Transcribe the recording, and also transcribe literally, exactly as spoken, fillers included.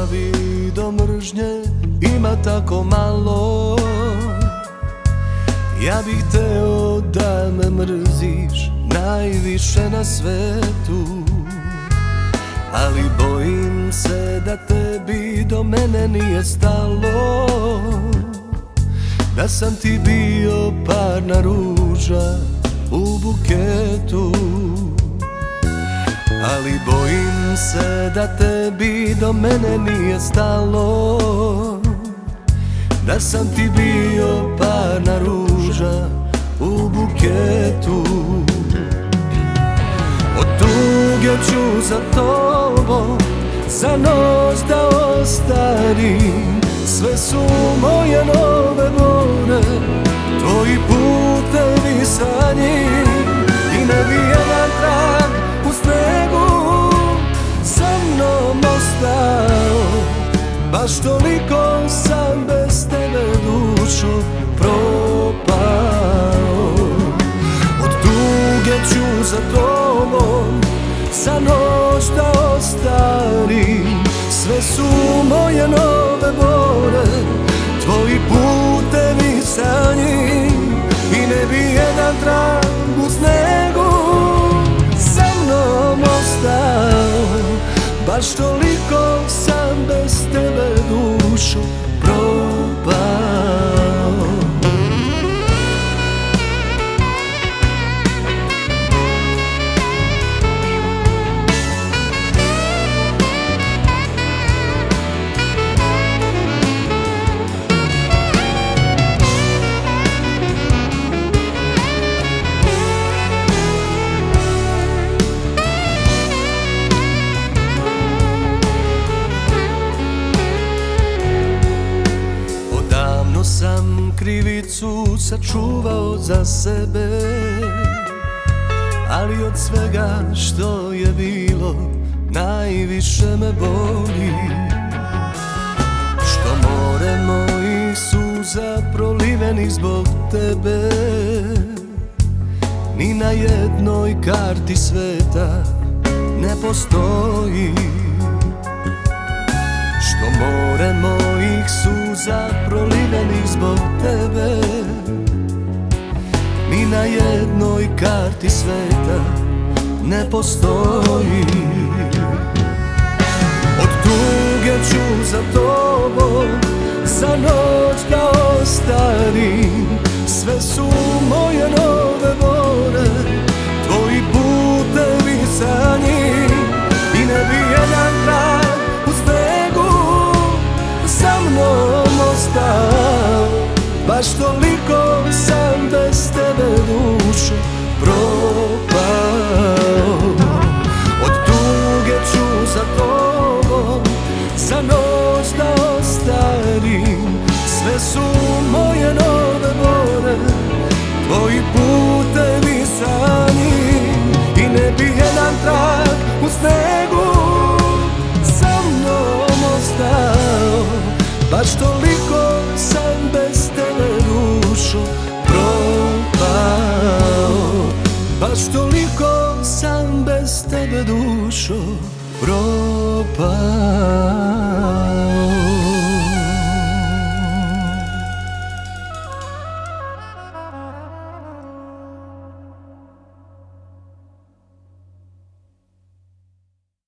ljubavi do mržnje ima tako malo. Ja bih teo da me mrziš najviše na svetu, ali bojim se da tebi do mene nije stalo, da sam ti bio parna ruža u buketu. Ali bojim se da tebi do mene nije stalo, da sam ti bio parna ruža u buketu. Od tuge ću za tobom za noć da ostarim. Sve su moje nove bore, tvoji putevi sa njim. I ne bi jedan trag u snegu sa mnom ostao, baš toliko sam bez tebe dušo propao. Od tuge ću za tobom za noć da ostarim. Sve su moje nove bore, tvoji putevi sa njim. I ne bi jedan trag u snegu sa mnom ostao, baš toliko sam bez tebe dušo propao. Sam krivicu sačuvao za sebe, ali od svega što je bilo najviše me boli što more mojih suza prolivenih zbog tebe ni na jednoj karti sveta ne postoji. Što more mojih suza prolivenih zbog tebe ni na jednoj karti sveta ne postoji. Od tuge ću za tobom za noć da ostarim. Sve su moje nove bore, tvoji putevi sa njim. I ne bi jedan trag u snegu sa mnom ostao, baš toliko sam bez tebe dušo propao. Od tuge ću za tobom za noć da ostarim. Sve su moje nove bore, tvoji putevi sa njim. I ne bi jedan trag u snegu sa mnom ostao, baš toliko sam bez tebe dušo propao. Baš toliko sam bez tebe dušo propao.